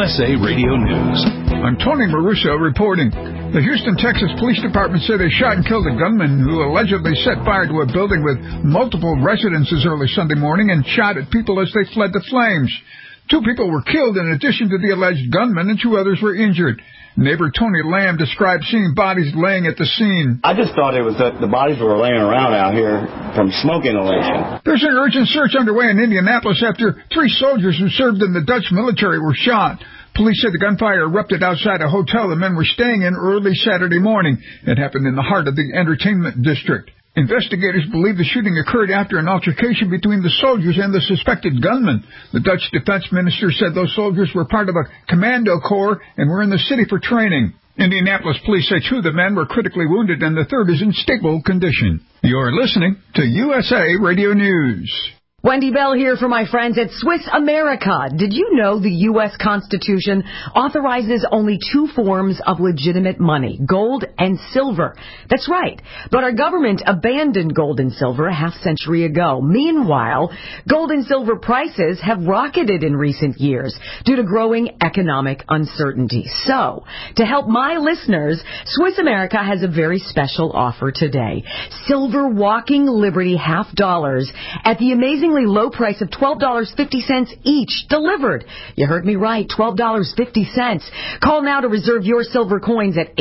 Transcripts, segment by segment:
USA Radio News. I'm Tony Maruso reporting. The Houston, Texas Police Department said they shot and killed a gunman who allegedly set fire to a building with multiple residences early Sunday morning and shot at people as they fled the flames. 2 people were killed in addition to the alleged gunman, and 2 others were injured. Neighbor Tony Lamb described seeing bodies laying at the scene. I just thought it was that the bodies were laying around out here from smoke inhalation. There's an urgent search underway in Indianapolis after 3 soldiers who served in the Dutch military were shot. Police said the gunfire erupted outside a hotel the men were staying in early Saturday morning. It happened in the heart of the entertainment district. Investigators believe the shooting occurred after an altercation between the soldiers and the suspected gunman. The Dutch defense minister said those soldiers were part of a commando corps and were in the city for training. Indianapolis police say 2 of the men were critically wounded and the 3rd is in stable condition. You're listening to USA Radio News. Wendy Bell here for my friends at Swiss America. Did you know the U.S. Constitution authorizes only 2 forms of legitimate money, gold and silver? That's right. But our government abandoned gold and silver a half-century ago. Meanwhile, gold and silver prices have rocketed in recent years due to growing economic uncertainty. So, to help my listeners, Swiss America has a very special offer today. Silver Walking Liberty $half at the amazing low price of $12.50 each, delivered. You heard me right, $12.50. Call now to reserve your silver coins at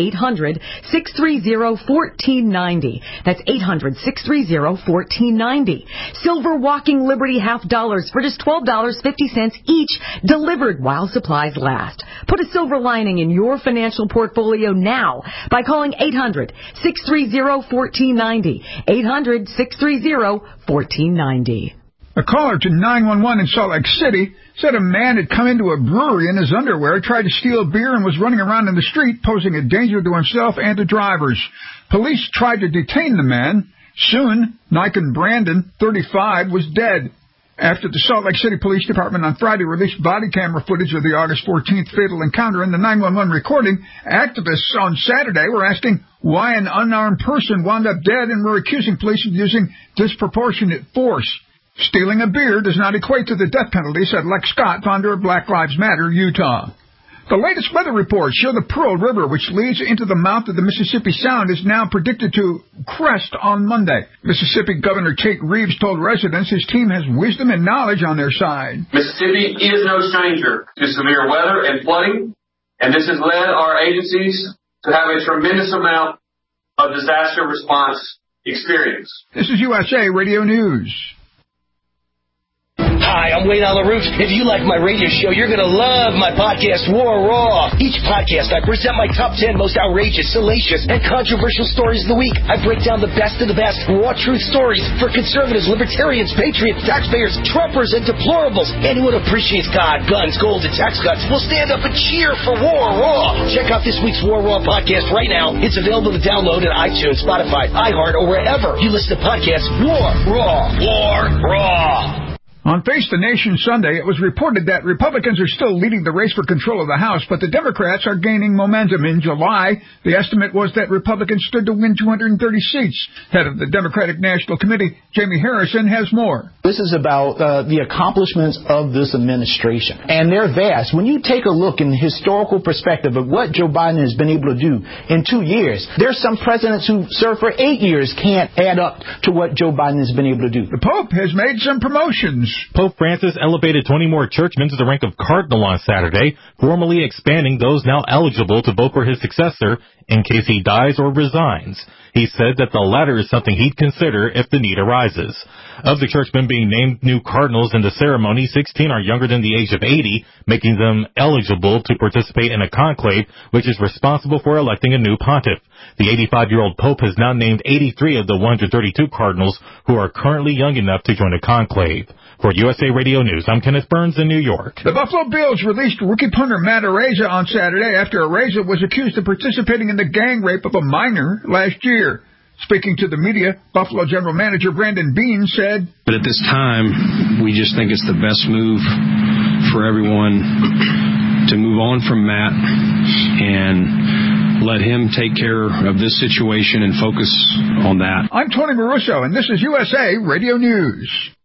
800-630-1490. That's 800-630-1490. Silver Walking Liberty $half for just $12.50 each, delivered while supplies last. Put a silver lining in your financial portfolio now by calling 800-630-1490. 800-630-1490. A caller to 911 in Salt Lake City said a man had come into a brewery in his underwear, tried to steal beer, and was running around in the street, posing a danger to himself and to drivers. Police tried to detain the man. Soon, Nikon Brandon, 35, was dead. After the Salt Lake City Police Department on Friday released body camera footage of the August 14th fatal encounter in the 911 recording, activists on Saturday were asking why an unarmed person wound up dead and were accusing police of using disproportionate force. Stealing a beer does not equate to the death penalty, said Lex Scott, founder of Black Lives Matter, Utah. The latest weather reports show the Pearl River, which leads into the mouth of the Mississippi Sound, is now predicted to crest on Monday. Mississippi Governor Tate Reeves told residents his team has wisdom and knowledge on their side. Mississippi is no stranger to severe weather and flooding, and this has led our agencies to have a tremendous amount of disaster response experience. This is USA Radio News. Hi, I'm Wayne Alaroot. If you like my radio show, you're going to love my podcast, War Raw. Each podcast, I present my top 10 most outrageous, salacious, and controversial stories of the week. I break down the best of the best raw truth stories for conservatives, libertarians, patriots, taxpayers, Trumpers, and deplorables. Anyone who appreciates God, guns, gold, and tax cuts will stand up and cheer for War Raw. Check out this week's War Raw podcast right now. It's available to download at iTunes, Spotify, iHeart, or wherever you listen to podcasts. War Raw. War Raw. On Face the Nation Sunday, it was reported that Republicans are still leading the race for control of the House, but the Democrats are gaining momentum. In July, the estimate was that Republicans stood to win 230 seats. Head of the Democratic National Committee, Jamie Harrison, has more. This is about the accomplishments of this administration, and they're vast. When you take a look in the historical perspective of what Joe Biden has been able to do in 2 years, there's some presidents who served for 8 years can't add up to what Joe Biden has been able to do. The Pope has made some promotions. Pope Francis elevated 20 more churchmen to the rank of cardinal on Saturday, formally expanding those now eligible to vote for his successor in case he dies or resigns. He said that the latter is something he'd consider if the need arises. Of the churchmen being named new cardinals in the ceremony, 16 are younger than the age of 80, making them eligible to participate in a conclave, which is responsible for electing a new pontiff. The 85-year-old pope has now named 83 of the 132 cardinals who are currently young enough to join a conclave. For USA Radio News, I'm Kenneth Burns in New York. The Buffalo Bills released rookie punter Matt Araiza on Saturday after Araiza was accused of participating in the gang rape of a minor last year. Speaking to the media, Buffalo General Manager Brandon Beane said, "But at this time, we just think it's the best move for everyone to move on from Matt and let him take care of this situation and focus on that." I'm Tony Maruso, and this is USA Radio News.